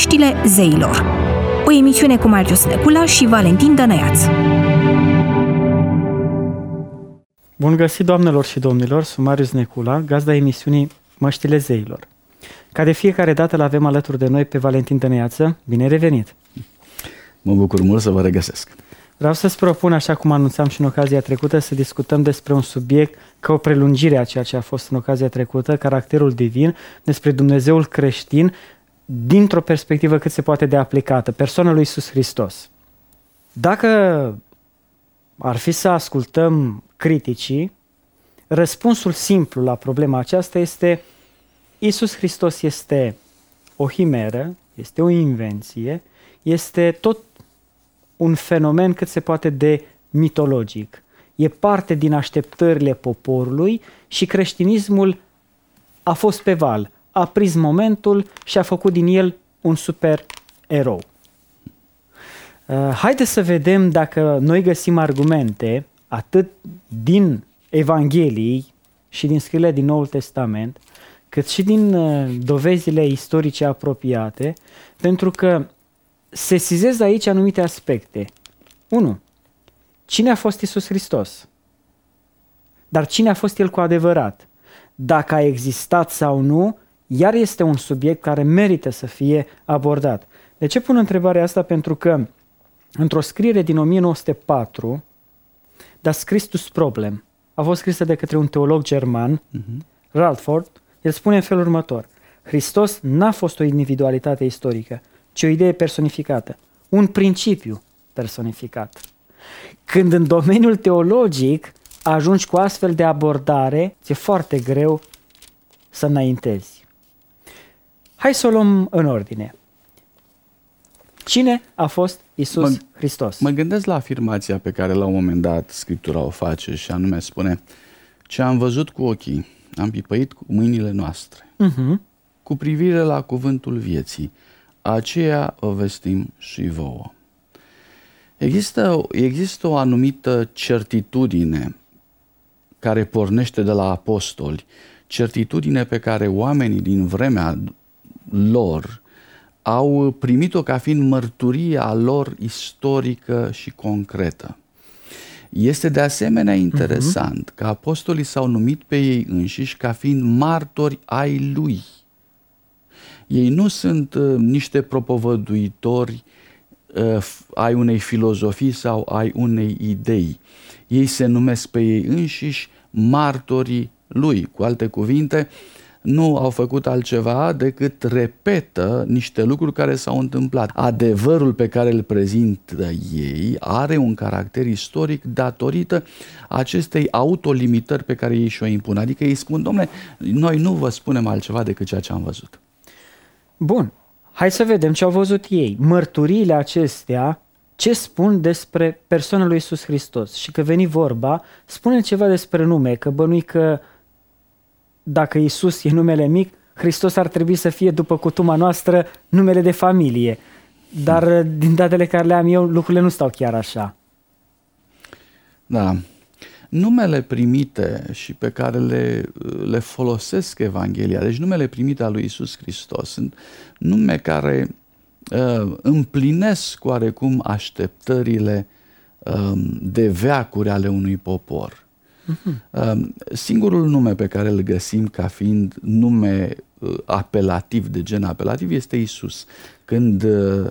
Măștile zeilor. O emisiune cu Marius Necula și Valentin Dănăiaț. Bun găsit, doamnelor și domnilor, sunt Marius Necula, gazda emisiunii Măștile zeilor. Ca de fiecare dată l-avem alături de noi pe Valentin Dănăiață. Bine revenit! Mă bucur mult să vă regăsesc. Vreau să-ți propun, așa cum anunțam și în ocazia trecută, să discutăm despre un subiect ca o prelungire a ceea ce a fost în ocazia trecută, caracterul divin, despre Dumnezeul creștin, dintr-o perspectivă cât se poate de aplicată, persoana lui Iisus Hristos. Dacă ar fi să ascultăm criticii, răspunsul simplu la problema aceasta este: Iisus Hristos este o himeră, este o invenție, este tot un fenomen cât se poate de mitologic. E parte din așteptările poporului și creștinismul a fost pe val, a prins momentul și a făcut din el un super erou. Haideți să vedem dacă noi găsim argumente atât din Evanghelii și din scrierile din Noul Testament, cât și din dovezile istorice apropiate, pentru că sesizez aici anumite aspecte. 1. Cine a fost Iisus Hristos? Dar cine a fost El cu adevărat? Dacă a existat sau nu, iar este un subiect care merită să fie abordat. De ce pun întrebarea asta? Pentru că într-o scriere din 1904, Das Christusproblem, a fost scrisă de către un teolog german, Radford, el spune în felul următor: Hristos n-a fost o individualitate istorică, ci o idee personificată, un principiu personificat. Când în domeniul teologic ajungi cu astfel de abordare, ți-e foarte greu să înaintezi. Hai să o luăm în ordine. Cine a fost Iisus Hristos? Mă gândesc la afirmația pe care la un moment dat Scriptura o face și anume spune: ce am văzut cu ochii, am pipăit cu mâinile noastre. Cu privire la cuvântul vieții, aceea o vestim și vouă. Există o anumită certitudine care pornește de la apostoli, certitudine pe care oamenii din vremea lor au primit-o ca fiind mărturia lor istorică și concretă. Este de asemenea interesant că apostolii s-au numit pe ei înșiși ca fiind martori ai lui. Ei nu sunt niște propovăduitori ai unei filozofii sau ai unei idei. Ei se numesc pe ei înșiși martorii lui. Cu alte cuvinte, nu au făcut altceva decât repetă niște lucruri care s-au întâmplat. Adevărul pe care îl prezintă ei are un caracter istoric datorită acestei autolimitări pe care ei și-o impun. Adică ei spun: dom'le, noi nu vă spunem altceva decât ceea ce am văzut. Bun, hai să vedem ce au văzut ei. Mărturiile acestea, ce spun despre persoana lui Iisus Hristos? Și că veni vorba, spune ceva despre nume, că bănui că dacă Iisus e numele mic, Hristos ar trebui să fie, după cutuma noastră, numele de familie. Dar din datele care le am eu, lucrurile nu stau chiar așa. Da. Numele primite și pe care le folosesc Evanghelia, deci numele primite al lui Iisus Hristos, sunt nume care împlinesc oarecum așteptările de veacuri ale unui popor. Singurul nume pe care îl găsim ca fiind nume apelativ, de gen apelativ, este Iisus. Când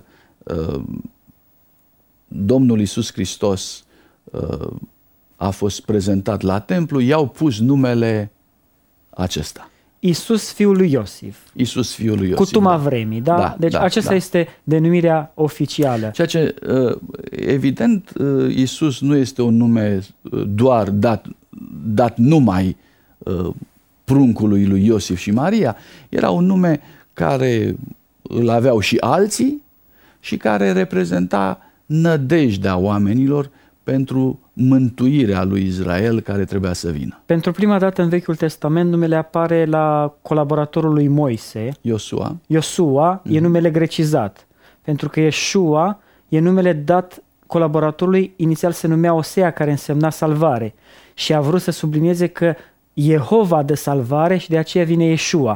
Domnul Iisus Hristos a fost prezentat la templu, i-au pus numele acesta: Iisus, fiul lui Iosif. Iisus, fiul lui Iosif. Cutuma vremii, da? Deci acesta este denumirea oficială. Ceea ce, evident, Iisus nu este un nume doar dat numai pruncului lui Iosif și Maria. Era un nume care îl aveau și alții și care reprezenta nădejdea oamenilor pentru mântuirea lui Israel care trebuia să vină. Pentru prima dată în Vechiul Testament numele apare la colaboratorul lui Moise, Iosua, e numele grecizat, pentru că Ieshua e numele dat colaboratorului, inițial se numea Osea, care însemna salvare, și a vrut să sublinieze că Jehova dă salvare și de aceea vine Ieshua.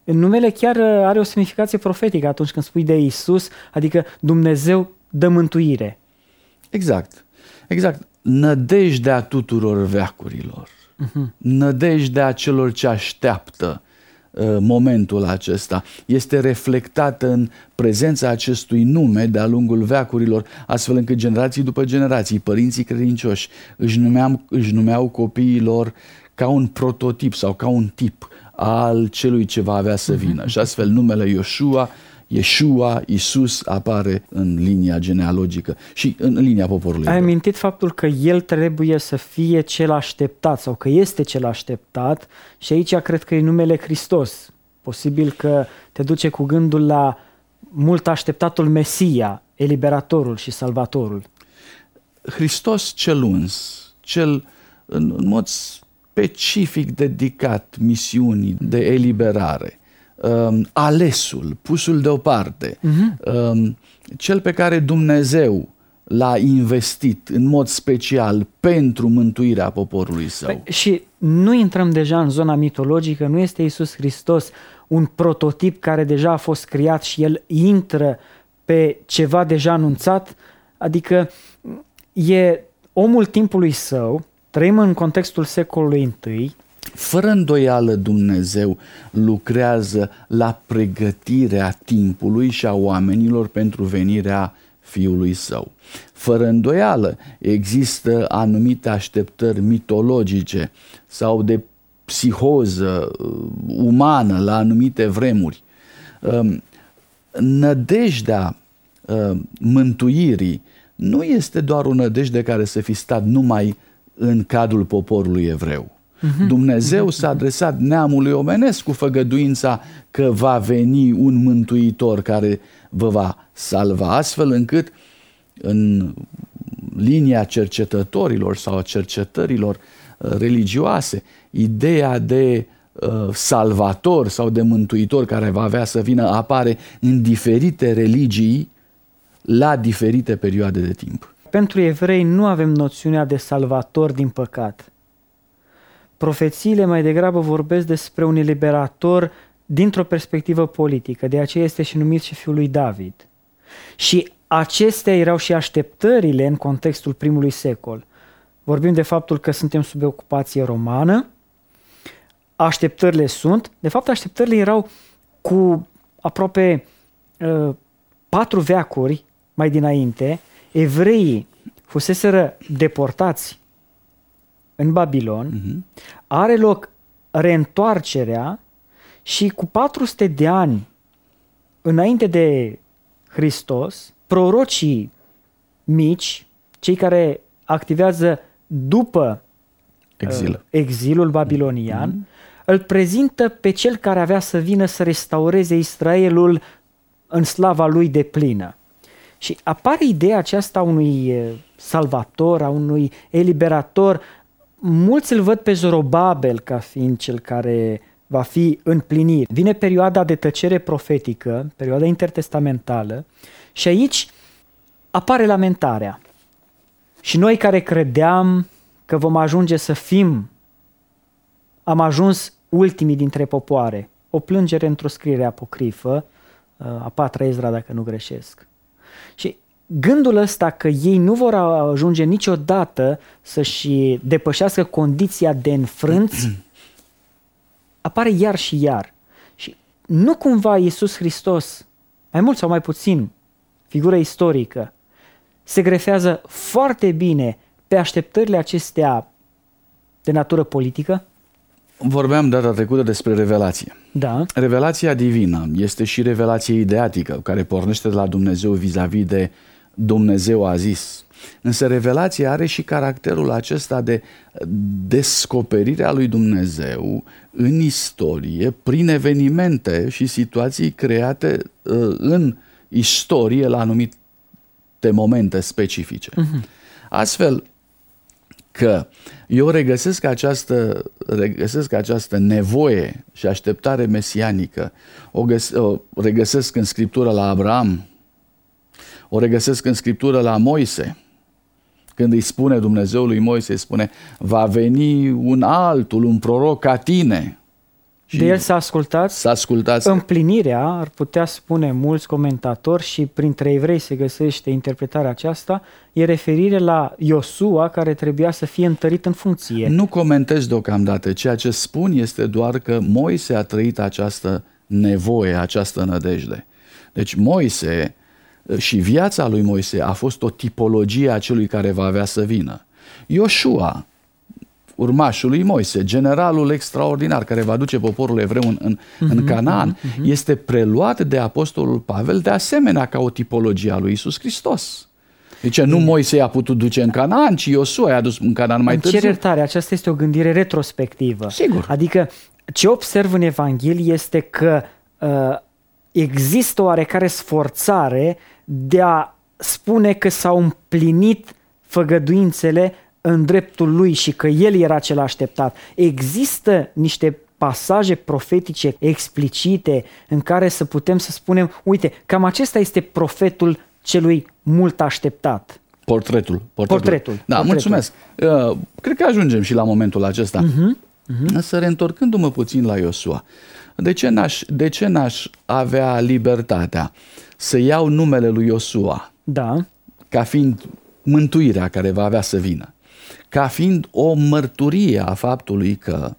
Numele chiar are o semnificație profetică atunci când spui de Iisus, adică Dumnezeu dă mântuire. Exact. Nădejdea tuturor veacurilor. Nădejdea celor ce așteaptă momentul acesta este reflectată în prezența acestui nume de-a lungul veacurilor, astfel încât generații după generații, părinții credincioși își numeau copiii lor ca un prototip sau ca un tip al celui ce va avea să vină. Și astfel numele Yeshua, Iisus apare în linia genealogică și în linia poporului. Ai amintit faptul că el trebuie să fie cel așteptat sau că este cel așteptat și aici cred că e numele Hristos. Posibil că te duce cu gândul la mult așteptatul Mesia, eliberatorul și salvatorul. Hristos cel uns, cel în mod specific dedicat misiunii de eliberare, alesul, pusul deoparte, cel pe care Dumnezeu l-a investit în mod special pentru mântuirea poporului său. Și nu intrăm deja în zona mitologică, nu este Iisus Hristos un prototip care deja a fost creat și el intră pe ceva deja anunțat, adică e omul timpului său, trăim în contextul secolului I. Fără îndoială Dumnezeu lucrează la pregătirea timpului și a oamenilor pentru venirea Fiului Său. Fără îndoială există anumite așteptări mitologice sau de psihoză umană la anumite vremuri. Nădejdea mântuirii nu este doar o nădejde care să fi stat numai în cadrul poporului evreu. Dumnezeu s-a adresat neamului omenesc cu făgăduința că va veni un mântuitor care vă va salva, astfel încât în linia cercetătorilor sau a cercetărilor religioase, ideea de salvator sau de mântuitor care va avea să vină apare în diferite religii la diferite perioade de timp. Pentru evrei nu avem noțiunea de salvator, din păcat. Profețiile mai degrabă vorbesc despre un eliberator dintr-o perspectivă politică, de aceea este și numit și fiul lui David. Și acestea erau și așteptările în contextul primului secol. Vorbim de faptul că suntem sub ocupație romană, așteptările sunt, de fapt așteptările erau cu aproape 4 veacuri mai dinainte, evreii fuseseră deportați în Babilon, are loc reîntoarcerea și cu 400 de ani înainte de Hristos, prorocii mici, cei care activează după exilul babilonian, îl prezintă pe cel care avea să vină să restaureze Israelul în slava lui deplină. Și apare ideea aceasta a unui salvator, a unui eliberator. Mulți îl văd pe Zorobabel ca fiind cel care va fi împlinit. Vine perioada de tăcere profetică, perioada intertestamentală, și aici apare lamentarea. Și noi care credeam că vom ajunge să fim, am ajuns ultimii dintre popoare. O plângere într-o scriere apocrifă, a 4-a Ezra, dacă nu greșesc. Și gândul ăsta că ei nu vor ajunge niciodată să-și depășească condiția de înfrânți apare iar și iar. Și nu cumva Iisus Hristos, mai mult sau mai puțin, figură istorică, se grefează foarte bine pe așteptările acestea de natură politică? Vorbeam data trecută despre revelație. Da. Revelația divină este și revelație ideatică, care pornește de la Dumnezeu vis-a-vis de Dumnezeu a zis. Însă revelația are și caracterul acesta de descoperire a lui Dumnezeu în istorie, prin evenimente și situații create în istorie la anumite momente specifice. Astfel că eu regăsesc această nevoie și așteptare mesianică, o regăsesc în Scriptură la Abraham, o regăsesc în Scriptură la Moise, când îi spune Dumnezeu lui Moise, îi spune, va veni un altul, un proroc ca tine De el s-a ascultat. S-a ascultat. Împlinirea, ar putea spune mulți comentatori, și printre evrei se găsește interpretarea aceasta, e referire la Iosua, care trebuia să fie întărit în funcție. Nu comentez deocamdată. Ceea ce spun este doar că Moise a trăit această nevoie, această nădejde. Deci Moise și viața lui Moise a fost o tipologie a celui care va avea să vină. Iosua, urmașul lui Moise, generalul extraordinar care va duce poporul evreu în Canaan, este preluat de apostolul Pavel de asemenea ca o tipologie a lui Iisus Hristos. Deci nu Moise i-a putut duce în Canaan, ci Iosua i-a dus în Canaan mai târziu. Cer iertare, aceasta este o gândire retrospectivă. Sigur. Adică ce observ în Evanghelie este că există o oarecare sforțare de a spune că s-au împlinit făgăduințele în dreptul lui și că el era cel așteptat. Există niște pasaje profetice explicite în care să putem să spunem, uite, cam acesta este profetul celui mult așteptat. Portretul. Portretul. Mulțumesc. Cred că ajungem și la momentul acesta. Însă, reîntorcându-mă puțin la Iosua, de ce n-aș avea libertatea să iau numele lui Iosua ca fiind mântuirea care va avea să vină, ca fiind o mărturie a faptului că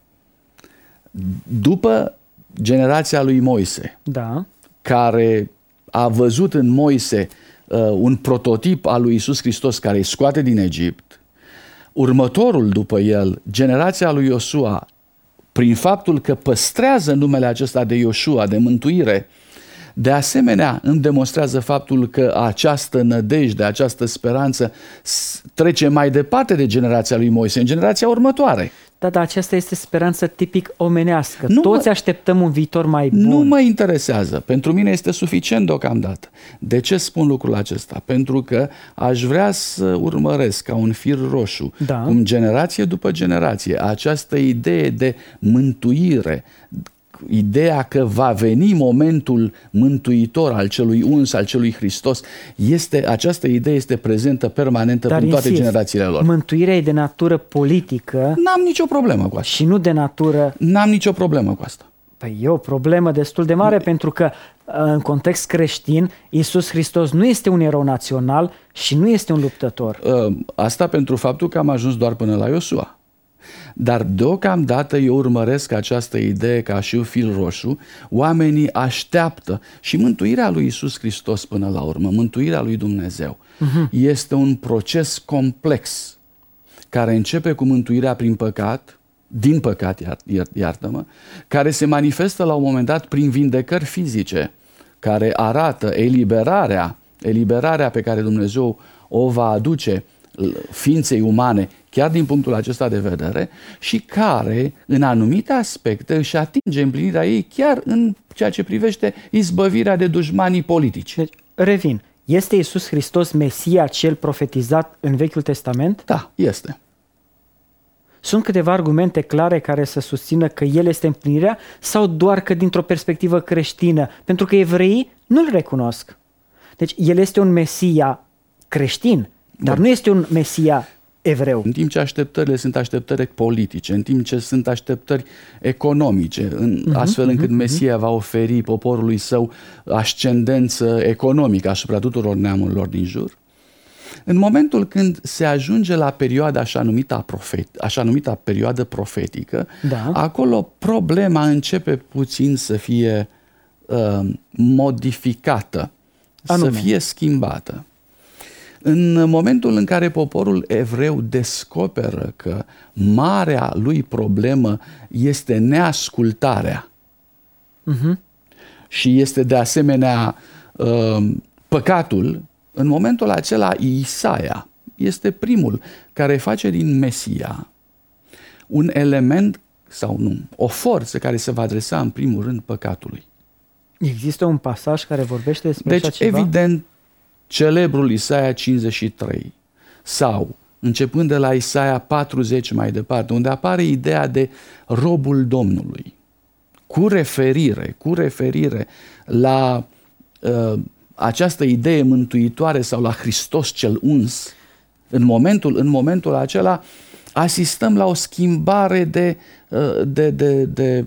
după generația lui Moise, care a văzut în Moise un prototip al lui Iisus Hristos care îi scoate din Egipt, următorul după el, generația lui Iosua, prin faptul că păstrează numele acesta de Iosua, de mântuire, de asemenea îmi demonstrează faptul că această nădejde, această speranță trece mai departe de generația lui Moise, în generația următoare. Dar aceasta este speranță tipic omenească. Toți așteptăm un viitor mai bun. Nu mă interesează. Pentru mine este suficient deocamdată. De ce spun lucrul acesta? Pentru că aș vrea să urmăresc ca un fir roșu, cum generație după generație, această idee de mântuire, ideea că va veni momentul mântuitor al celui uns, al celui Hristos, această idee este prezentă permanentă în toate generațiile lor. Mântuirea e de natură politică. N-am nicio problemă cu asta. Și nu de natură... N-am nicio problemă cu asta. Păi e o problemă destul de mare pentru că în context creștin, Iisus Hristos nu este un erou național și nu este un luptător. Asta pentru faptul că am ajuns doar până la Iosua. Dar deocamdată eu urmăresc această idee ca și un fil roșu, oamenii așteaptă și mântuirea lui Iisus Hristos până la urmă, mântuirea lui Dumnezeu, este un proces complex care începe cu mântuirea prin păcat, din păcat, iartă-mă, care se manifestă la un moment dat prin vindecări fizice, care arată eliberarea pe care Dumnezeu o va aduce ființei umane, chiar din punctul acesta de vedere, și care, în anumite aspecte, își atinge împlinirea ei chiar în ceea ce privește izbăvirea de dușmanii politici. Deci, revin, este Iisus Hristos Mesia cel profetizat în Vechiul Testament? Da, este. Sunt câteva argumente clare care să susțină că El este împlinirea sau doar că dintr-o perspectivă creștină? Pentru că evreii nu-L recunosc. Deci El este un Mesia creștin, dar nu este un Mesia evreu. În timp ce așteptările sunt așteptări politice, în timp ce sunt așteptări economice, astfel încât Mesia va oferi poporului său ascendență economică asupra tuturor neamurilor din jur, în momentul când se ajunge la perioada așa numita perioadă profetică, acolo problema începe puțin să fie modificată, să fie schimbată. În momentul în care poporul evreu descoperă că marea lui problemă este neascultarea și este de asemenea păcatul, în momentul acela Isaia este primul care face din Mesia un element sau nu, o forță care se va adresa în primul rând păcatului. Există un pasaj care vorbește despre așa ceva? Deci, evident, celebrul Isaia 53 sau începând de la Isaia 40 mai departe, unde apare ideea de robul Domnului, cu referire la această idee mântuitoare sau la Hristos cel uns, în momentul acela asistăm la o schimbare de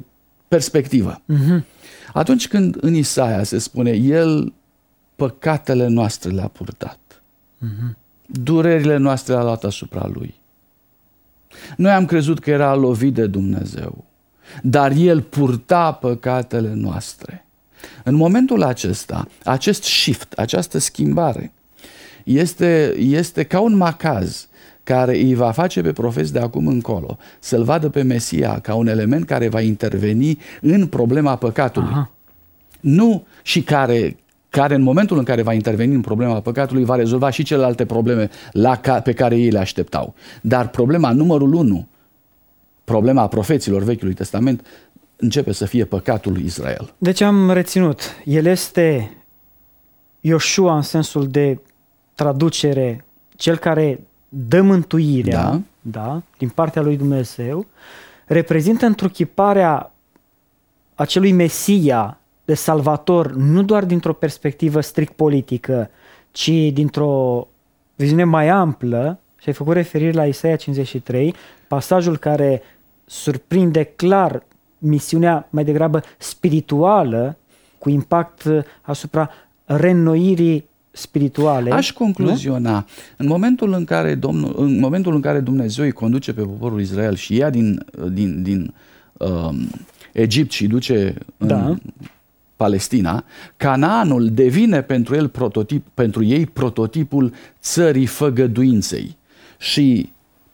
perspectivă. Atunci când în Isaia se spune, El păcatele noastre le-a purtat, durerile noastre le-a luat asupra Lui. Noi am crezut că era lovit de Dumnezeu, dar El purta păcatele noastre. În momentul acesta, acest shift, această schimbare, este ca un macaz care îi va face pe profeți de acum încolo să-L vadă pe Mesia ca un element care va interveni în problema păcatului. Nu și care în momentul în care va interveni în problema păcatului va rezolva și celelalte probleme pe care ei le așteptau. Dar problema numărul 1, problema profeților Vechiului Testament, începe să fie păcatul lui Israel. Deci am reținut, el este Ioshua în sensul de traducere, cel care dă mântuirea, da, din partea lui Dumnezeu, reprezintă întruchiparea acelui Mesia de Salvator, nu doar dintr-o perspectivă strict politică, ci dintr-o viziune mai amplă, și ai făcut referire la Isaia 53, pasajul care surprinde clar misiunea mai degrabă spirituală, cu impact asupra reînnoirii spirituale. Aș concluziona, nu? În momentul în care Dumnezeu îi conduce pe poporul Israel și ia din Egipt și duce în Palestina, Canaanul devine pentru ei prototipul țării făgăduinței. Și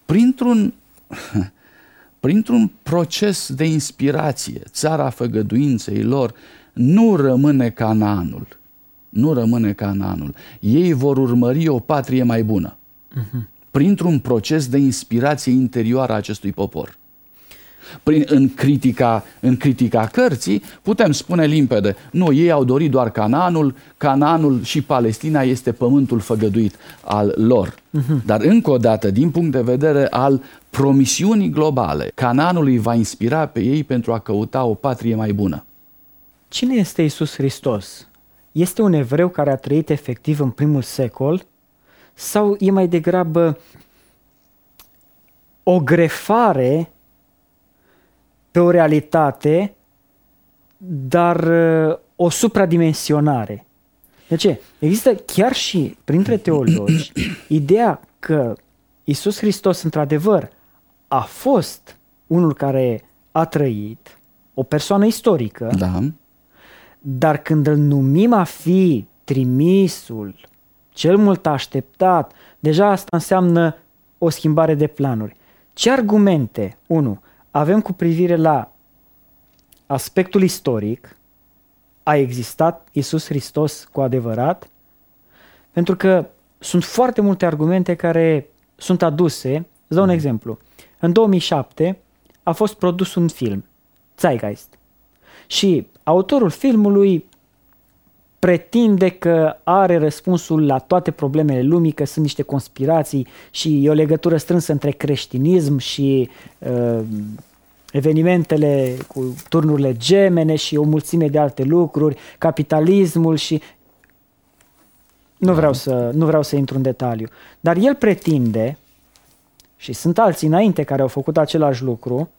printr-un proces de inspirație, țara făgăduinței lor nu rămâne Canaanul. Nu rămâne Canaanul. Ei vor urmări o patrie mai bună. Printr-un proces de inspirație interioară a acestui popor. În critica cărții putem spune limpede, nu, ei au dorit doar Canaanul și Palestina este pământul făgăduit al lor. Dar încă o dată, din punct de vedere al promisiunii globale, Canaanul îi va inspira pe ei pentru a căuta o patrie mai bună. Cine este Iisus Hristos? Este un evreu care a trăit efectiv în primul secol sau e mai degrabă o grefare pe o realitate, dar o supradimensionare? De ce? Există chiar și printre teologi ideea că Iisus Hristos într-adevăr a fost unul care a trăit, o persoană istorică, dar când îl numim a fi trimisul, cel mult așteptat, deja asta înseamnă o schimbare de planuri. Ce argumente, avem cu privire la aspectul istoric, a existat Iisus Hristos cu adevărat? Pentru că sunt foarte multe argumente care sunt aduse. Îți dau un exemplu. În 2007 a fost produs un film, Zeitgeist. Și autorul filmului pretinde că are răspunsul la toate problemele lumii, că sunt niște conspirații și e o legătură strânsă între creștinism și evenimentele cu turnurile gemene și o mulțime de alte lucruri, capitalismul și... Nu vreau să intru în detaliu. Dar el pretinde, și sunt alții înainte care au făcut același lucru,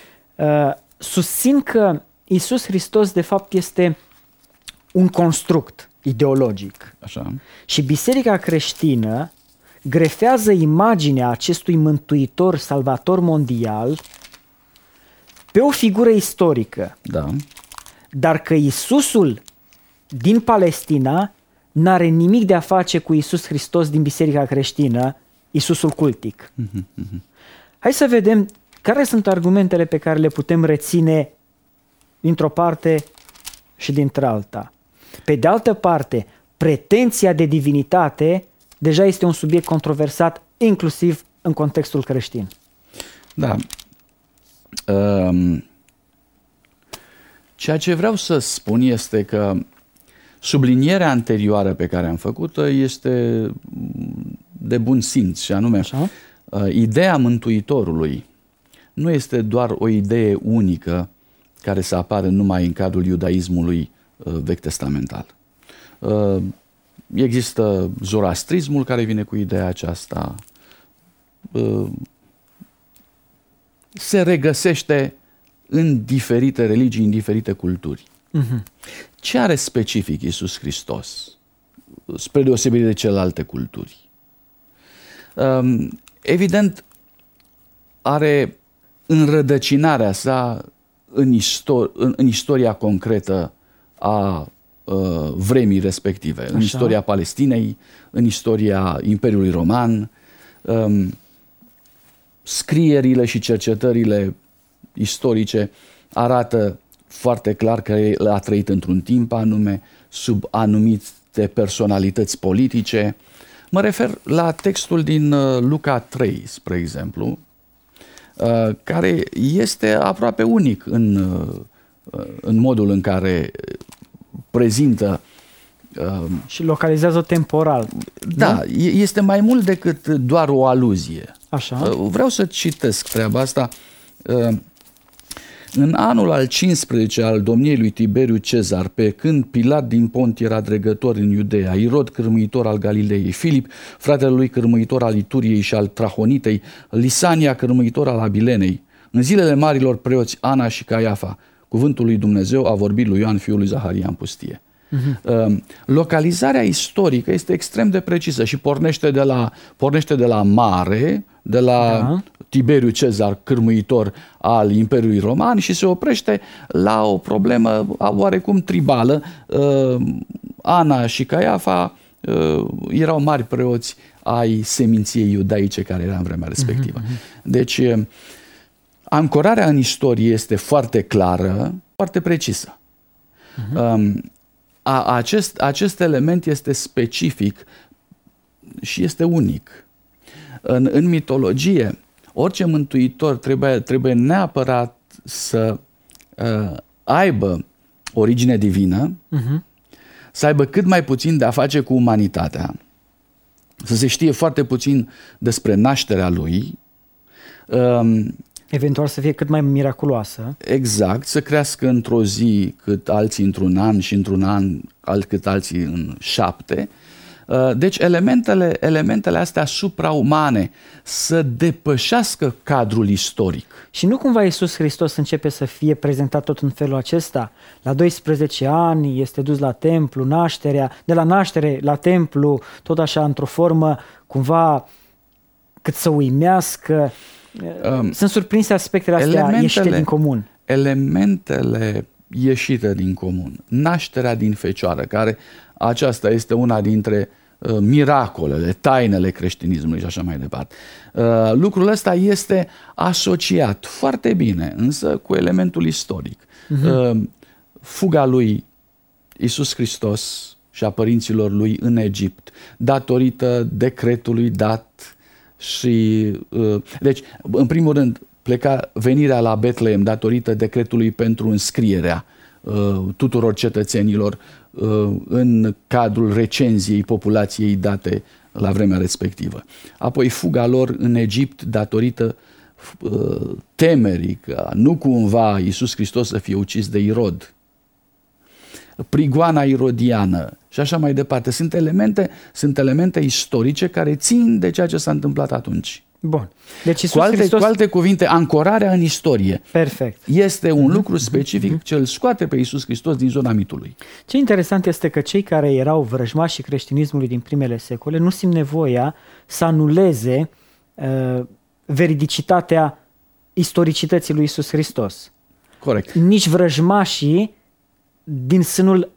susțin că Iisus Hristos de fapt este un construct ideologic. Așa. Și biserica creștină grefează imaginea acestui mântuitor, salvator mondial pe o figură istorică. Dar că Iisusul din Palestina n-are nimic de a face cu Iisus Hristos din biserica creștină, Iisusul cultic. Hai să vedem care sunt argumentele pe care le putem reține dintr-o parte și dintr-alta. Pe de altă parte, pretenția de divinitate deja este un subiect controversat, inclusiv în contextul creștin. Da. Ceea ce vreau să spun este că sublinierea anterioară pe care am făcut-o este de bun simț, și anume, ideea Mântuitorului nu este doar o idee unică care să apară numai în cadrul iudaismului vechi testamental. Există zoroastrismul care vine cu ideea aceasta, se regăsește în diferite religii, în diferite culturi. Ce are specific Iisus Hristos, spre deosebire de celelalte culturi? Evident, are înrădăcinarea sa în istoria concretă a vremii respective, în istoria Palestinei, în istoria Imperiului Roman. Scrierile și cercetările istorice arată foarte clar că el a trăit într-un timp anume, sub anumite personalități politice. Mă refer la textul din Luca 3, spre exemplu, care este aproape unic în modul în care prezintă și localizează temporal. Da, este mai mult decât doar o aluzie. Așa. Vreau să citesc treaba asta. În anul al 15 al domniei lui Tiberiu Cezar, pe când Pilat din Pont era dregător în Iudeea, Irod cârmuitor al Galilei, Filip, fratele lui cârmuitor al Ituriei și al Trahonitei, Lisania cârmuitor al Abilenei, în zilele marilor preoți Ana și Caiafa, cuvântul lui Dumnezeu a vorbit lui Ioan, fiul lui Zaharia, în pustie. Localizarea istorică este extrem de precisă și pornește de la mare, de la Tiberiu Cezar, cârmuitor al Imperiului Roman, și se oprește la o problemă oarecum tribală. Ana și Caiafa erau mari preoți ai seminției iudaice care era în vremea respectivă. Deci, ancorarea în istorie este foarte clară, foarte precisă. Acest element este specific și este unic. În mitologie, orice mântuitor trebuie neapărat să aibă origine divină, să aibă cât mai puțin de a face cu umanitatea, să se știe foarte puțin despre nașterea lui, eventual să fie cât mai miraculoasă. Exact, să crească într-o zi cât alții într-un an și într-un an cât alții în 7. Deci elementele astea supraumane să depășească cadrul istoric. Și nu cumva Iisus Hristos începe să fie prezentat tot în felul acesta? La 12 ani este dus la templu, de la naștere la templu, tot așa într-o formă cumva cât să uimească. Sunt surprinse aspectele astea ieșite din comun. Elementele ieșite din comun. Nașterea din fecioară, care aceasta este una dintre miracolele, tainele creștinismului și așa mai departe. Lucrul ăsta este asociat foarte bine, însă, cu elementul istoric. Fuga lui Iisus Hristos și a părinților lui în Egipt, datorită decretului dat și... Deci, în primul rând, venirea la Betlehem datorită decretului pentru înscrierea tuturor cetățenilor în cadrul recenziei populației date la vremea respectivă. Apoi fuga lor în Egipt datorită temerii că nu cumva Iisus Hristos să fie ucis de Irod. Prigoana irodiană și așa mai departe. Sunt elemente istorice care țin de ceea ce s-a întâmplat atunci. Bun. Deci cu alte cuvinte, ancorarea în istorie. Perfect. Este un lucru specific ce îl scoate pe Iisus Hristos din zona mitului. Ce interesant este că cei care erau vrăjmașii creștinismului din primele secole nu simt nevoia să anuleze veridicitatea istoricității lui Iisus Hristos. Corect. Nici vrăjmașii din sânul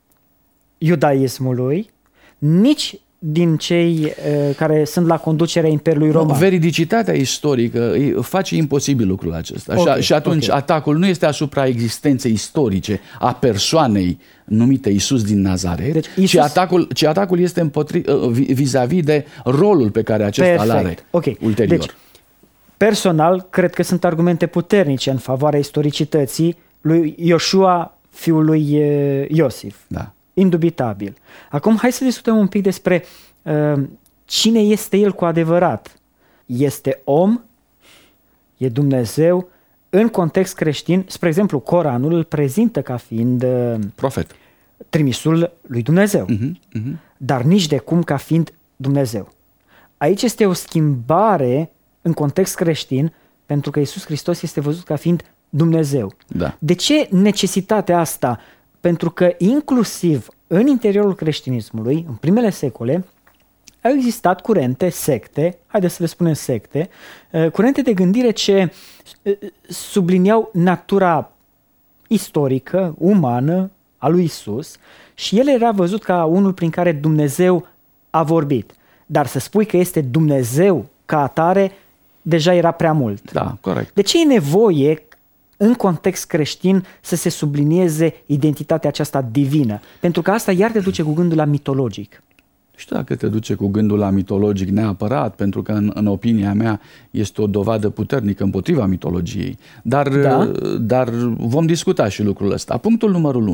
iudaismului, nici din cei care sunt la conducerea Imperiului Roman. Veridicitatea istorică face imposibil lucrul acesta. Și atunci atacul nu este asupra existenței istorice a persoanei numite Iisus din Nazaret, deci, ci atacul este vis-a-vis de rolul pe care acesta îl are ulterior. Deci, personal, cred că sunt argumente puternice în favoarea istoricității lui Iosua, fiul lui Iosif. Da. Indubitabil. Acum hai să discutăm un pic despre cine este el cu adevărat. Este om, e Dumnezeu, în context creștin, spre exemplu, Coranul îl prezintă ca fiind profet, trimisul lui Dumnezeu, dar nici de cum ca fiind Dumnezeu. Aici este o schimbare în context creștin, pentru că Iisus Hristos este văzut ca fiind Dumnezeu. Da. De ce necesitatea asta? Pentru că inclusiv în interiorul creștinismului, în primele secole, au existat curente, secte, haideți să le spunem secte, curente de gândire ce subliniau natura istorică, umană a lui Isus și el era văzut ca unul prin care Dumnezeu a vorbit. Dar să spui că este Dumnezeu ca atare, deja era prea mult. Da, corect. De ce e nevoie în context creștin să se sublinieze identitatea aceasta divină? Pentru că asta iar te duce cu gândul la mitologic. Nu știu dacă te duce cu gândul la mitologic neapărat, pentru că în opinia mea este o dovadă puternică împotriva mitologiei. Dar vom discuta și lucrul ăsta. Punctul numărul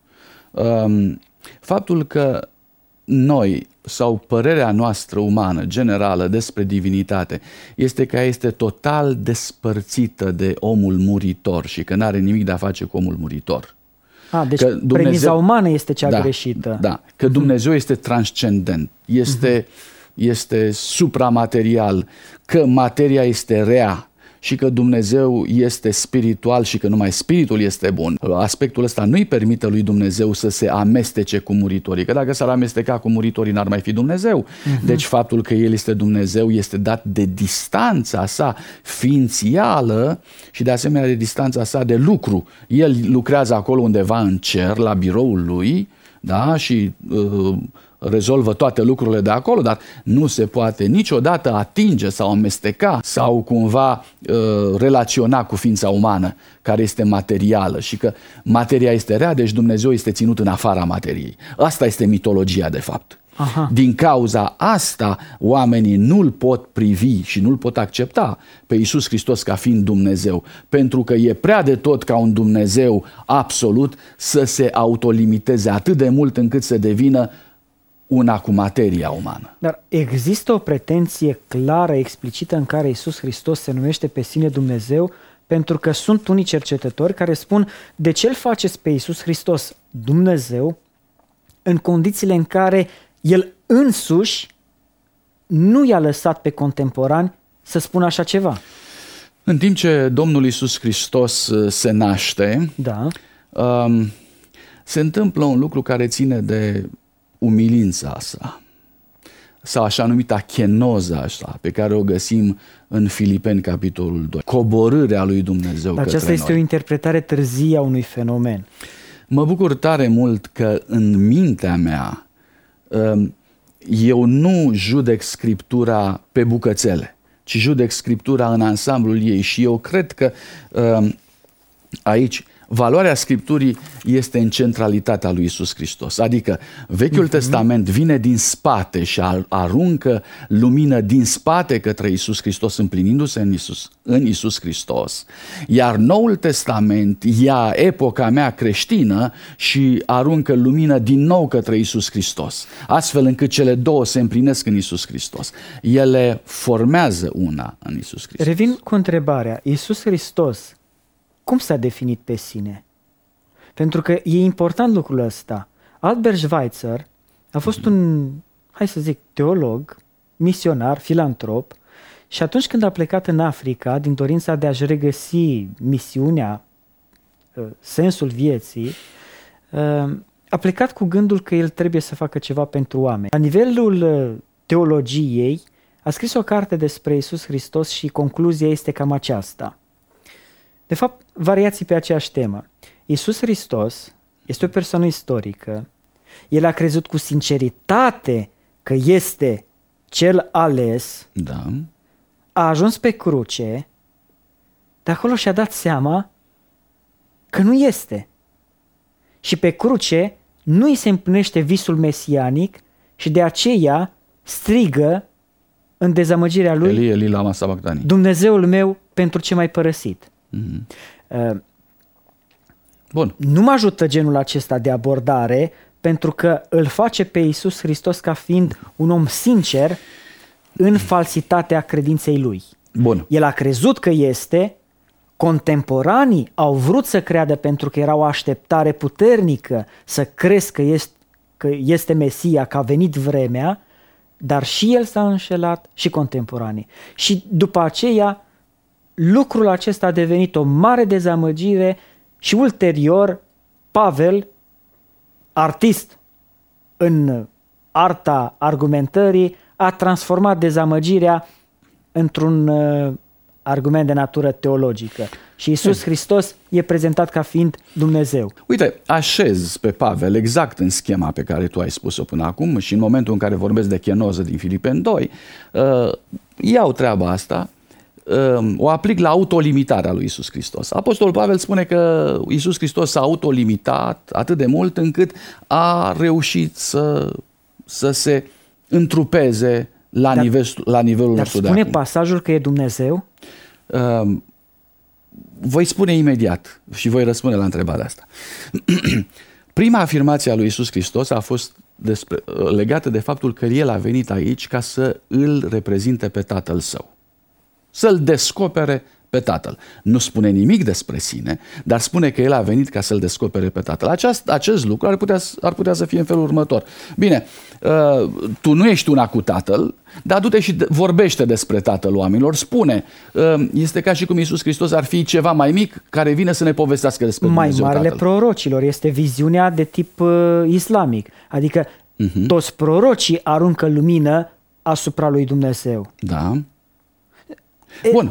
1. Faptul că noi, sau părerea noastră umană, generală, despre divinitate, este că ea este total despărțită de omul muritor și că nu are nimic de a face cu omul muritor. Deci premiza umană este cea greșită. Da, că Dumnezeu este transcendent, este supramaterial, că materia este rea și că Dumnezeu este spiritual și că numai spiritul este bun. Aspectul ăsta nu îi permite lui Dumnezeu să se amestece cu muritorii, că dacă s-ar amesteca cu muritorii n-ar mai fi Dumnezeu. Deci faptul că El este Dumnezeu este dat de distanța sa ființială și de asemenea de distanța sa de lucru. El lucrează acolo undeva în cer, la biroul lui, da? Și rezolvă toate lucrurile de acolo, dar nu se poate niciodată atinge sau amesteca sau cumva relaționa cu ființa umană care este materială și că materia este rea, deci Dumnezeu este ținut în afara materiei. Asta este mitologia de fapt. Aha. Din cauza asta oamenii nu-L pot privi și nu-L pot accepta pe Iisus Hristos ca fiind Dumnezeu, pentru că e prea de tot ca un Dumnezeu absolut să se autolimiteze atât de mult încât să devină una cu materia umană. Dar există o pretenție clară, explicită în care Iisus Hristos se numește pe sine Dumnezeu? Pentru că sunt unii cercetători care spun de ce îl faceți pe Iisus Hristos Dumnezeu în condițiile în care El însuși nu i-a lăsat pe contemporani să spună așa ceva. În timp ce Domnul Iisus Hristos se naște, se întâmplă un lucru care ține de umilința sa, sau așa numita chenoza asta, pe care o găsim în Filipeni, capitolul 2. Coborârea lui Dumnezeu către aceasta este noi. o interpretare târzie a unui fenomen. Mă bucur tare mult că în mintea mea eu nu judec Scriptura pe bucățele, ci judec Scriptura în ansamblul ei și eu cred că aici valoarea Scripturii este în centralitatea lui Iisus Hristos. Adică Vechiul Testament vine din spate și aruncă lumină din spate către Iisus Hristos, împlinindu-se în Iisus Hristos. Iar Noul Testament ia epoca mea creștină și aruncă lumină din nou către Iisus Hristos. Astfel încât cele două se împlinesc în Iisus Hristos. Ele formează una în Iisus Hristos. Revin cu întrebarea. Iisus Hristos cum s-a definit pe sine? Pentru că e important lucrul ăsta. Albert Schweitzer a fost un, hai să zic, teolog, misionar, filantrop și atunci când a plecat în Africa din dorința de a-și regăsi misiunea, sensul vieții, a plecat cu gândul că el trebuie să facă ceva pentru oameni. La nivelul teologiei a scris o carte despre Iisus Hristos și concluzia este cam aceasta. De fapt, variații pe aceeași temă. Iisus Hristos este o persoană istorică. El a crezut cu sinceritate că este cel ales. Da. A ajuns pe cruce. De acolo și-a dat seama că nu este. Și pe cruce nu îi se împlinește visul mesianic și de aceea strigă în dezamăgirea lui: Eli, Eli, lama sabachthani. Dumnezeul meu, pentru ce m-ai părăsit? Bun. Nu mă ajută genul acesta de abordare, pentru că îl face pe Iisus Hristos ca fiind un om sincer în falsitatea credinței lui. Bun. El a crezut că este, contemporanii au vrut să creadă pentru că era o așteptare puternică să crezi că este Mesia, că a venit vremea, dar și el s-a înșelat și contemporanii. Și după aceea lucrul acesta a devenit o mare dezamăgire și ulterior Pavel, artist în arta argumentării, a transformat dezamăgirea într-un argument de natură teologică. Și Iisus Hristos e prezentat ca fiind Dumnezeu. Uite, așez pe Pavel exact în schema pe care tu ai spus-o până acum și în momentul în care vorbesc de chenoză din Filipeni 2, iau treaba asta, o aplic la autolimitarea lui Iisus Hristos. Apostolul Pavel spune că Iisus Hristos s-a autolimitat atât de mult încât a reușit să se întrupeze la nivelul nostru de spune acum. pasajul că e Dumnezeu? Voi spune imediat și voi răspunde la întrebarea asta. Prima afirmație a lui Iisus Hristos a fost legată de faptul că El a venit aici ca să îl reprezinte pe Tatăl Său. Să-l descopere pe Tatăl. Nu spune nimic despre sine, dar spune că El a venit ca să-l descopere pe Tatăl. Acest lucru ar putea să fie în felul următor. Bine, tu nu ești una cu Tatăl, dar du-te și vorbește despre Tatăl oamenilor. Spune, este ca și cum Iisus Hristos ar fi ceva mai mic care vine să ne povestească despre Dumnezeu Mai marele Tatăl. prorocilor. Este viziunea de tip islamic. Adică toți prorocii aruncă lumină asupra lui Dumnezeu. Da. Bun,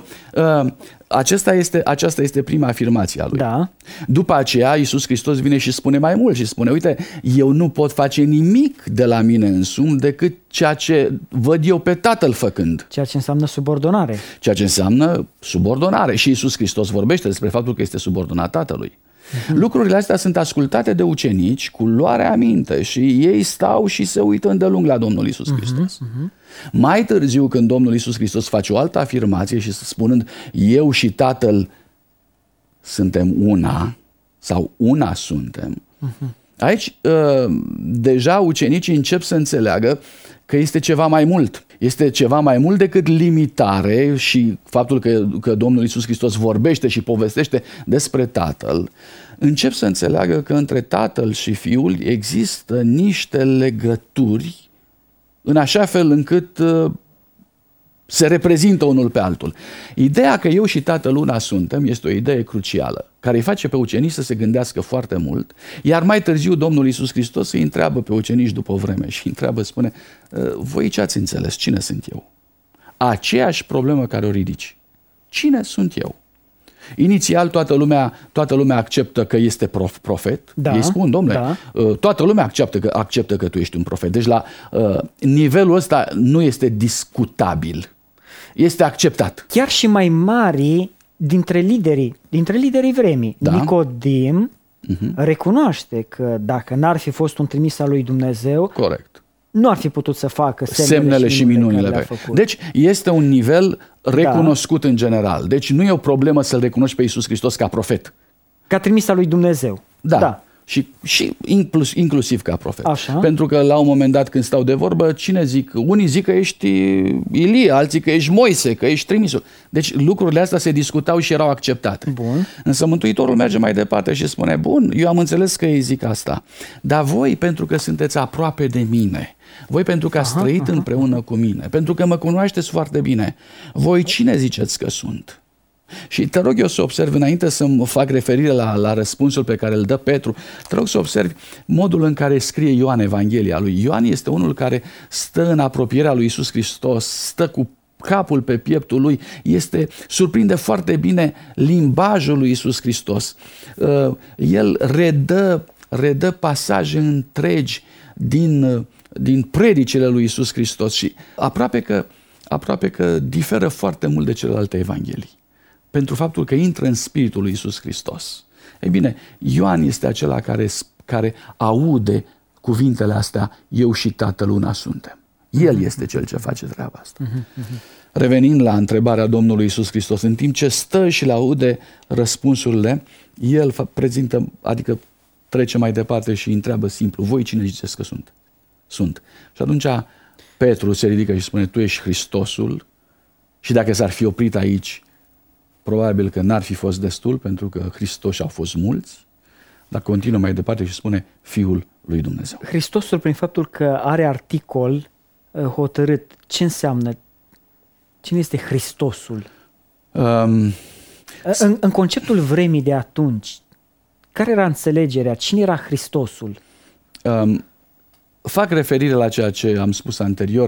aceasta este prima afirmație a lui. Da. După aceea, Iisus Hristos vine și spune mai mult și spune, uite, eu nu pot face nimic de la mine însumi decât ceea ce văd eu pe Tatăl făcând. Ceea ce înseamnă subordonare. Ceea ce înseamnă subordonare. Și Iisus Hristos vorbește despre faptul că este subordonat Tatălui. Lucrurile astea sunt ascultate de ucenici cu luare aminte și ei stau și se uită îndelung la Domnul Iisus Hristos. Mai târziu, când Domnul Iisus Hristos face o altă afirmație și spunând, eu și Tatăl suntem una sau una suntem, aici deja ucenicii încep să înțeleagă că este ceva mai mult. Este ceva mai mult decât limitare și faptul că Domnul Iisus Hristos vorbește și povestește despre Tatăl. Încep să înțeleagă că între Tatăl și Fiul există niște legături în așa fel încât se reprezintă unul pe altul. Ideea că eu și Tatăl una suntem este o idee crucială, care îi face pe ucenici să se gândească foarte mult, iar mai târziu Domnul Iisus Hristos îi întreabă pe ucenici după o vreme și spune, voi ce ați înțeles? Cine sunt eu? Aceeași problemă care o ridici. Cine sunt eu? Inițial toată lumea acceptă că este profet. Da, ei spun, domnule, toată lumea acceptă că tu ești un profet. Deci la nivelul ăsta nu este discutabil. Este acceptat. Chiar și mai mari dintre liderii vremii. Da. Nicodim recunoaște că dacă n-ar fi fost un trimis al lui Dumnezeu, Corect. nu ar fi putut să facă semnele și minunile pe. Deci este un nivel recunoscut în general. Deci nu e o problemă să-L recunoști pe Iisus Hristos ca profet. Ca trimis al lui Dumnezeu. Da. Și inclusiv ca profet. Așa. Pentru că la un moment dat când stau de vorbă, cine zic? Unii zic că ești Ilie, alții că ești Moise, că ești trimisul. Deci lucrurile astea se discutau și erau acceptate. Bun. Însă Mântuitorul merge mai departe și spune, bun, eu am înțeles că ei zic asta, dar voi pentru că sunteți aproape de mine, voi pentru că ați trăit împreună cu mine, pentru că mă cunoașteți foarte bine, voi cine ziceți că sunt? Și te rog eu să observi, înainte să-mi fac referire la răspunsul pe care îl dă Petru, te rog să observi modul în care scrie Ioan Evanghelia lui. Ioan este unul care stă în apropierea lui Iisus Hristos, stă cu capul pe pieptul lui, surprinde foarte bine limbajul lui Iisus Hristos. El redă pasaje întregi din predicile lui Iisus Hristos și aproape că diferă foarte mult de celelalte evanghelii, pentru faptul că intră în spiritul lui Iisus Hristos. Ei bine, Ioan este acela care aude cuvintele astea, eu și Tatăl una suntem. El este cel ce face treaba asta. Revenind la întrebarea Domnului Iisus Hristos, în timp ce stă și le aude răspunsurile, el prezintă, adică trece mai departe și întreabă simplu, voi cine ziceți că sunt? Sunt. Și atunci Petru se ridică și spune, tu ești Hristosul, și dacă s-ar fi oprit aici, probabil că n-ar fi fost destul, pentru că Hristoși au fost mulți, dar continuă mai departe și spune Fiul lui Dumnezeu. Hristosul, prin faptul că are articol hotărât, ce înseamnă? Cine este Hristosul? În conceptul vremii de atunci, care era înțelegerea? Cine era Hristosul? Fac referire la ceea ce am spus anterior.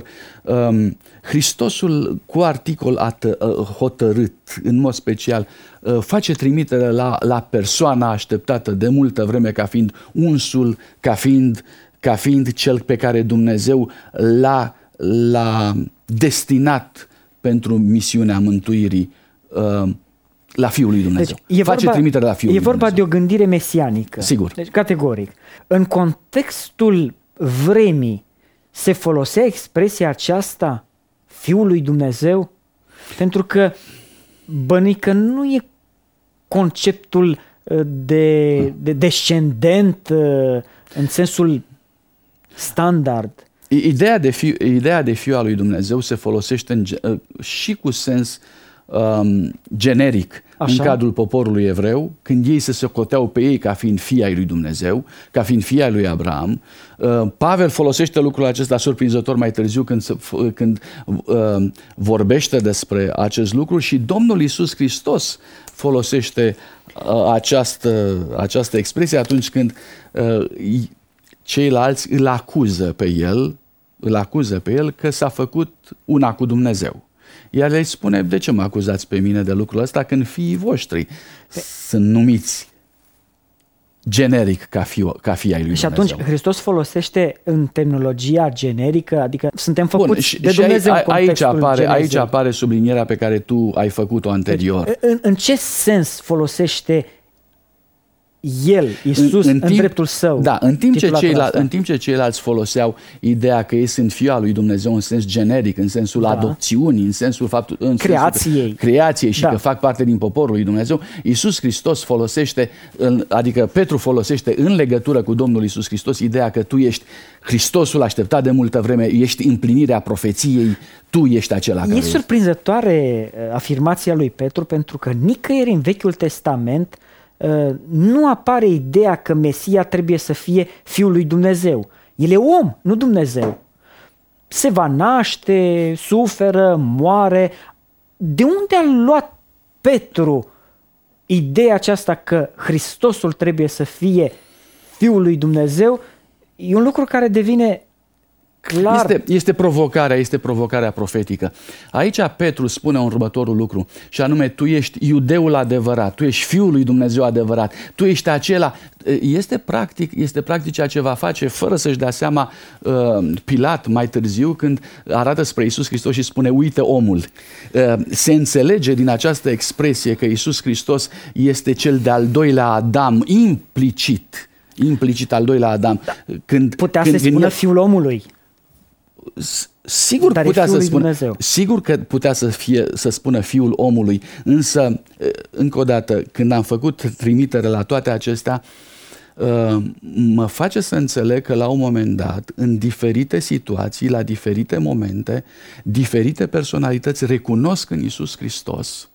Hristosul, cu articol hotărât, în mod special, face trimitere la persoana așteptată de multă vreme ca fiind unsul, ca fiind cel pe care Dumnezeu l-a destinat pentru misiunea mântuirii, la Fiul lui Dumnezeu. Deci, face trimitere la Fiul lui Dumnezeu. E vorba de o gândire mesianică. Sigur. Deci, categoric. În contextul vremii se folosea expresia aceasta, Fiul lui Dumnezeu? Pentru că bănuiesc că nu e conceptul de descendent în sensul standard. Ideea de fiu al lui Dumnezeu se folosește și cu sens generic. Așa. În cadrul poporului evreu, când ei se socoteau pe ei ca fiind fii ai lui Dumnezeu, ca fiind fii ai lui Abraham. Pavel folosește lucrul acesta surprinzător mai târziu când vorbește despre acest lucru și Domnul Iisus Hristos folosește această expresie atunci când ceilalți îl acuză pe el că s-a făcut una cu Dumnezeu. Iar el spune, de ce mă acuzați pe mine de lucrul ăsta când fiii voștri sunt numiți generic ca fii ai lui Dumnezeu? Și atunci Hristos folosește în terminologia generică, adică suntem făcuți de Dumnezeu în contextul aici apare sublinierea pe care tu ai făcut-o anterior. Deci, în ce sens folosește el, Iisus, în dreptul său? Da, în timp ce ceilalți foloseau ideea că ei sunt fiul al lui Dumnezeu în sens generic, în sensul adopțiunii, în sensul creației și că fac parte din poporul lui Dumnezeu, Iisus Hristos folosește, adică Petru folosește în legătură cu Domnul Iisus Hristos ideea că tu ești Hristosul așteptat de multă vreme, ești împlinirea profeției, tu ești acela care ești. E surprinzătoare afirmația lui Petru, pentru că nicăieri în Vechiul Testament nu apare ideea că Mesia trebuie să fie Fiul lui Dumnezeu. El e om, nu Dumnezeu. Se va naște, suferă, moare. De unde a luat Petru ideea aceasta că Hristosul trebuie să fie Fiul lui Dumnezeu? E un lucru care devine clar. Este provocarea profetică. Aici Petru spune următorul lucru, și anume, tu ești iudeul adevărat, tu ești Fiul lui Dumnezeu adevărat, tu ești acela. Este practic ceea ce va face fără să-și dea seama Pilat mai târziu când arată spre Iisus Hristos și spune, uite omul. Se înțelege din această expresie că Iisus Hristos este cel de-al doilea Adam, implicit al doilea Adam. Putea să spună Fiul omului. Sigur că putea să spună Fiul omului, însă, încă o dată, când am făcut trimitere la toate acestea, mă face să înțeleg că la un moment dat, în diferite situații, la diferite momente, diferite personalități recunosc în Iisus Hristos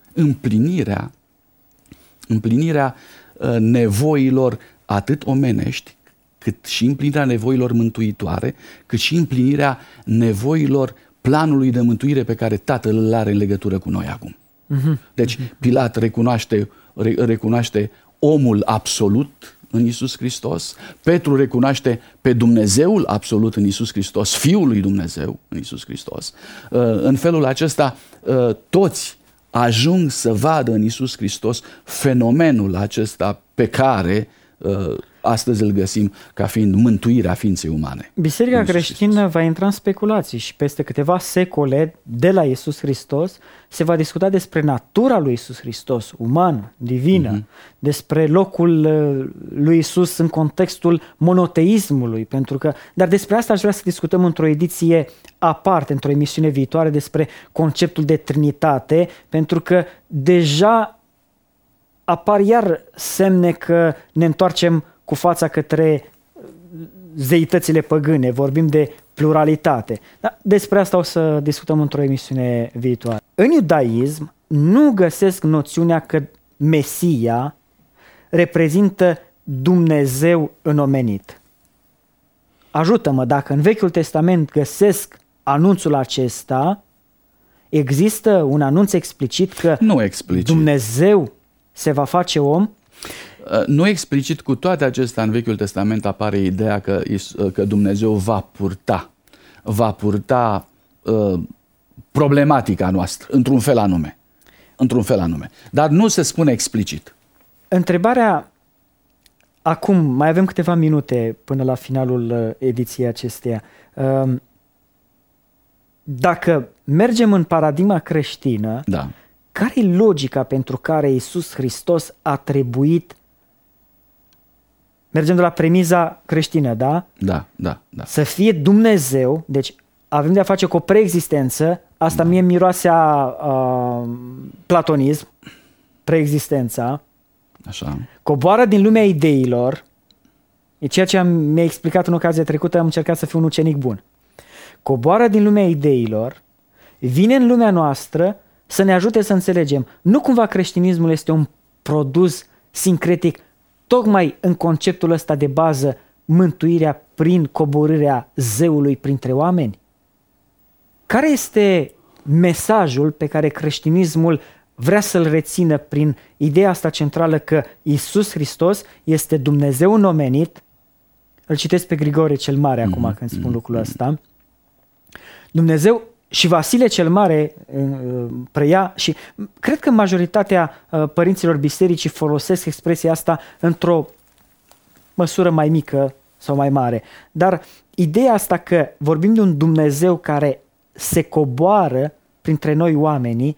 împlinirea nevoilor atât omenești, cât și împlinirea nevoilor mântuitoare, cât și împlinirea nevoilor planului de mântuire pe care Tatăl îl are în legătură cu noi acum. Deci Pilat recunoaște omul absolut în Iisus Hristos, Petru recunoaște pe Dumnezeul absolut în Iisus Hristos, Fiul lui Dumnezeu în Iisus Hristos. În felul acesta toți ajung să vadă în Iisus Hristos fenomenul acesta pe care astăzi îl găsim ca fiind mântuirea ființei umane. Biserica creștină va intra în speculații și peste câteva secole de la Iisus Hristos se va discuta despre natura lui Iisus Hristos, umană, divină, despre locul lui Iisus în contextul monoteismului, dar despre asta aș vrea să discutăm într-o ediție aparte, într-o emisiune viitoare, despre conceptul de Trinitate, pentru că deja apar iar semne că ne întoarcem cu fața către zeitățile păgâne, vorbim de pluralitate. Dar despre asta o să discutăm într-o emisiune viitoare. În iudaism nu găsesc noțiunea că Mesia reprezintă Dumnezeu înomenit. Ajută-mă, dacă în Vechiul Testament găsesc anunțul acesta, există un anunț explicit că Nu explicit. Dumnezeu se va face om? Nu explicit, cu toate acestea, în Vechiul Testament apare ideea că Dumnezeu va purta problematica noastră, într-un fel anume. Dar nu se spune explicit. Întrebarea, acum mai avem câteva minute până la finalul ediției acesteia. Dacă mergem în paradigma creștină, Da. care e logica pentru care Iisus Hristos a trebuit, mergem de la premiza creștină, da? Da. Să fie Dumnezeu, deci avem de-a face cu o preexistență, asta mie miroase a platonism, preexistența, Așa. coboară din lumea ideilor, e ceea ce mi-a explicat în ocazia trecută, am încercat să fiu un ucenic bun. Coboară din lumea ideilor, vine în lumea noastră să ne ajute să înțelegem. Nu cumva creștinismul este un produs sincretic, tocmai în conceptul ăsta de bază, mântuirea prin coborârea zeului printre oameni? Care este mesajul pe care creștinismul vrea să-l rețină prin ideea asta centrală că Iisus Hristos este Dumnezeu înomenit? Îl citesc pe Grigore cel Mare acum când spun lucrul ăsta. Dumnezeu, și Vasile cel Mare preia, și cred că majoritatea părinților bisericii folosesc expresia asta într-o măsură mai mică sau mai mare. Dar ideea asta că vorbim de un Dumnezeu care se coboară printre noi oamenii,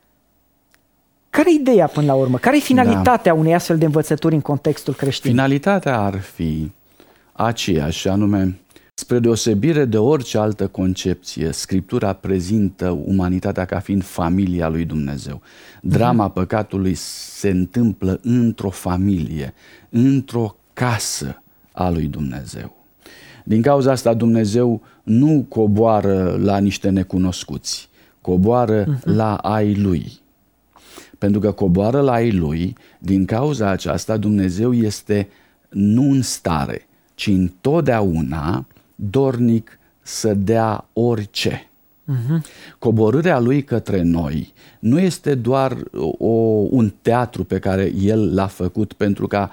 care e ideea până la urmă? Care e finalitatea unei astfel de învățături în contextul creștin? Finalitatea ar fi aceeași, anume, spre deosebire de orice altă concepție, Scriptura prezintă umanitatea ca fiind familia lui Dumnezeu. Drama păcatului se întâmplă într-o familie, într-o casă a lui Dumnezeu. Din cauza asta Dumnezeu nu coboară la niște necunoscuți, coboară la ai lui. Pentru că coboară la ai lui, din cauza aceasta Dumnezeu este nu în stare, ci întotdeauna dornic să dea orice. Coborârea lui către noi nu este doar un teatru pe care el l-a făcut pentru ca,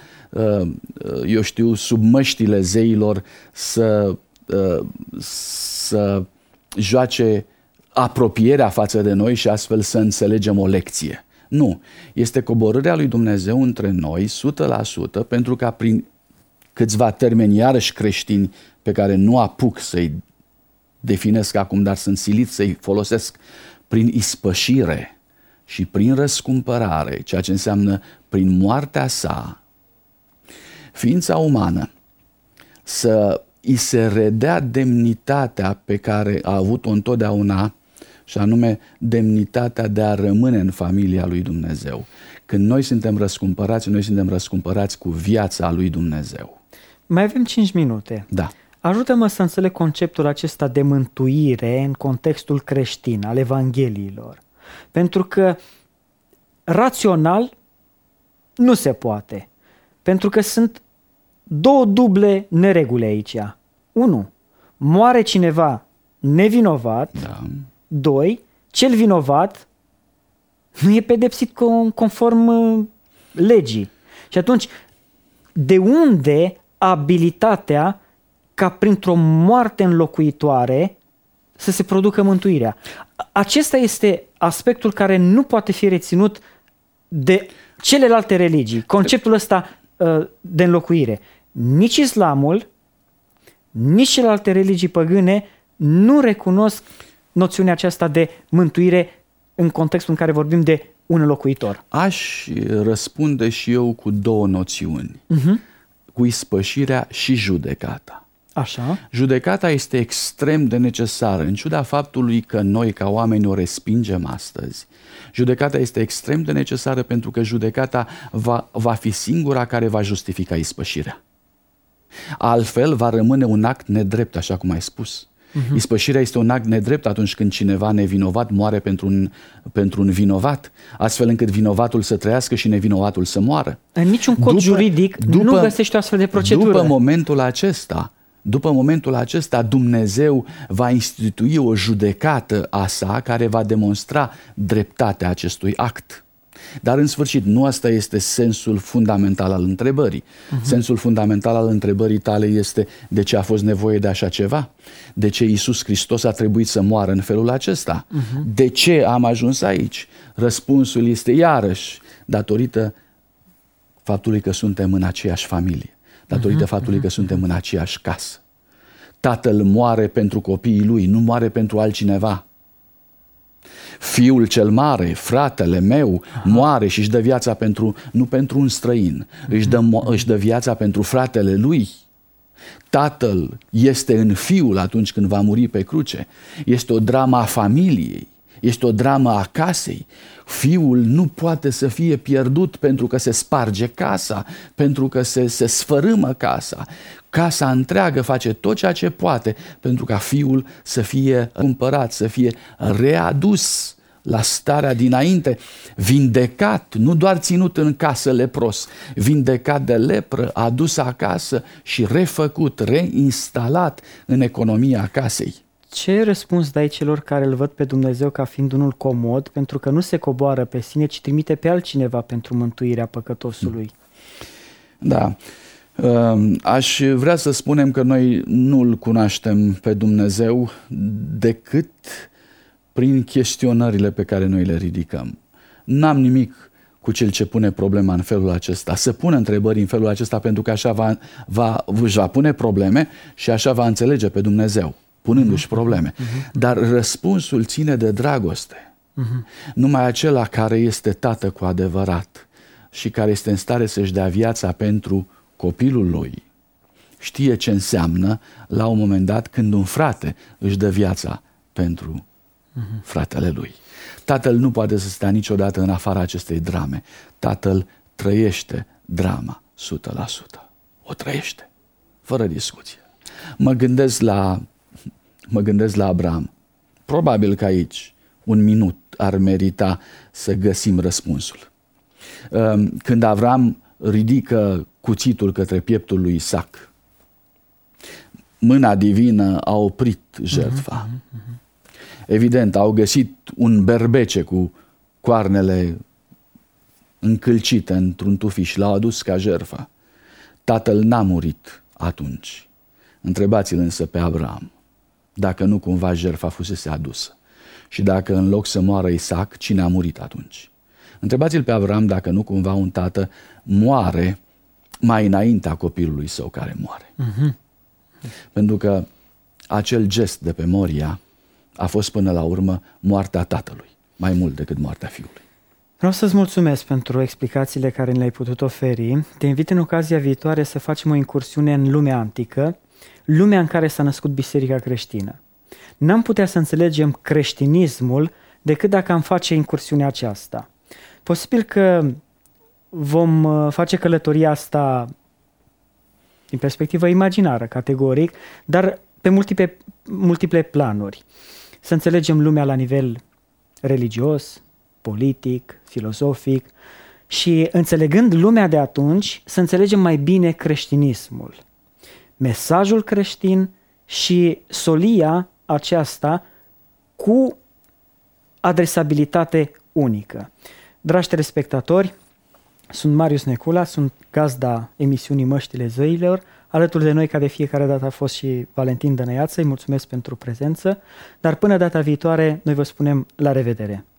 eu știu, sub măștile zeilor să joace apropierea față de noi și astfel să înțelegem o lecție. Nu, este coborârea lui Dumnezeu între noi 100% pentru ca prin câțiva termeni iarăși creștini pe care nu apuc să-i definesc acum, dar sunt silit să-i folosesc, prin ispășire și prin răscumpărare, ceea ce înseamnă prin moartea sa, ființa umană să îi se redea demnitatea pe care a avut-o întotdeauna, și anume demnitatea de a rămâne în familia lui Dumnezeu. Când noi suntem răscumpărați cu viața lui Dumnezeu. Mai avem 5 minute. Da. Ajută-mă să înțeleg conceptul acesta de mântuire în contextul creștin, al Evangheliilor. Pentru că rațional nu se poate. Pentru că sunt două duble nereguli aici. 1. Moare cineva nevinovat. Da. 2. Cel vinovat nu e pedepsit conform legii. Și atunci, de unde abilitatea ca printr-o moarte înlocuitoare să se producă mântuirea? Acesta este aspectul care nu poate fi reținut de celelalte religii. Conceptul ăsta de înlocuire. Nici islamul, nici celelalte religii păgâne nu recunosc noțiunea aceasta de mântuire în contextul în care vorbim de un înlocuitor. Aș răspunde și eu cu două noțiuni. Cu ispășirea și judecata. Așa. Judecata este extrem de necesară, în ciuda faptului că noi ca oameni o respingem astăzi. Judecata este extrem de necesară pentru că judecata va fi singura care va justifica ispășirea. Altfel va rămâne un act nedrept, așa cum ai spus. Ispășirea este un act nedrept atunci când cineva nevinovat moare pentru un vinovat, astfel încât vinovatul să trăiască și nevinovatul să moară. În niciun cod juridic nu găsești o astfel de procedură. După momentul acesta, După momentul acesta, Dumnezeu va institui o judecată a sa care va demonstra dreptatea acestui act. Dar în sfârșit, nu asta este sensul fundamental al întrebării. Sensul fundamental al întrebării tale este: de ce a fost nevoie de așa ceva? De ce Iisus Hristos a trebuit să moară în felul acesta? De ce am ajuns aici? Răspunsul este iarăși datorită faptului că suntem în aceeași familie, datorită faptului că suntem în aceeași casă. Tatăl moare pentru copiii lui, nu moare pentru altcineva. Fiul cel mare, fratele meu, moare și își dă viața nu pentru un străin, își dă viața pentru fratele lui. Tatăl este în Fiul atunci când va muri pe cruce. Este o dramă a familiei, este o dramă a casei. Fiul nu poate să fie pierdut pentru că se sparge casa, pentru că se sfărâmă casa. Casa întreagă face tot ceea ce poate pentru ca fiul să fie cumpărat, să fie readus la starea dinainte, vindecat, nu doar ținut în casă lepros, vindecat de lepră, adus acasă și refăcut, reinstalat în economia casei. Ce răspuns dai celor care îl văd pe Dumnezeu ca fiind unul comod, pentru că nu se coboară pe sine, ci trimite pe altcineva pentru mântuirea păcătosului? Da. Aș vrea să spunem că noi nu-L cunoaștem pe Dumnezeu decât prin chestionările pe care noi le ridicăm. N-am nimic cu cel ce pune problema în felul acesta. Să pună întrebări în felul acesta pentru că așa își va pune probleme și așa va înțelege pe Dumnezeu, punându-și probleme. Dar răspunsul ține de dragoste. Numai acela care este tată cu adevărat și care este în stare să-și dea viața pentru copilul lui, știe ce înseamnă la un moment dat când un frate își dă viața pentru fratele lui. Tatăl nu poate să stea niciodată în afara acestei drame. Tatăl trăiește drama 100%. O trăiește, fără discuție. Mă gândesc la Abraham. Probabil că aici un minut ar merita să găsim răspunsul. Când Avram ridică cuțitul către pieptul lui Isaac, mâna divină a oprit jertfa. Evident, au găsit un berbece cu coarnele încălcite într-un tufiș, l-au adus ca jertfă. Tatăl n-a murit atunci. Întrebați-l însă pe Abraham dacă nu cumva jertfa fusese adusă și dacă în loc să moară Isaac, cine a murit atunci. Întrebați-l pe Abraham dacă nu cumva un tată moare mai înaintea copilului său care moare. Pentru că acel gest de pe Moria a fost până la urmă moartea tatălui, mai mult decât moartea fiului. Vreau să-ți mulțumesc pentru explicațiile care le-ai putut oferi. Te invit în ocazia viitoare să facem o incursiune în lumea antică, lumea în care s-a născut biserica creștină. N-am putea să înțelegem creștinismul decât dacă am face incursiunea aceasta. Posibil că vom face călătoria asta din perspectivă imaginară, categoric, dar pe multiple planuri. Să înțelegem lumea la nivel religios, politic, filozofic și, înțelegând lumea de atunci, să înțelegem mai bine creștinismul, mesajul creștin și solia aceasta cu adresabilitate unică. Dragi telespectatori, sunt Marius Necula, sunt gazda emisiunii Măștile Zăilor. Alături de noi, ca de fiecare dată, a fost și Valentin Dănăiață. Îi mulțumesc pentru prezență, dar până data viitoare, noi vă spunem la revedere!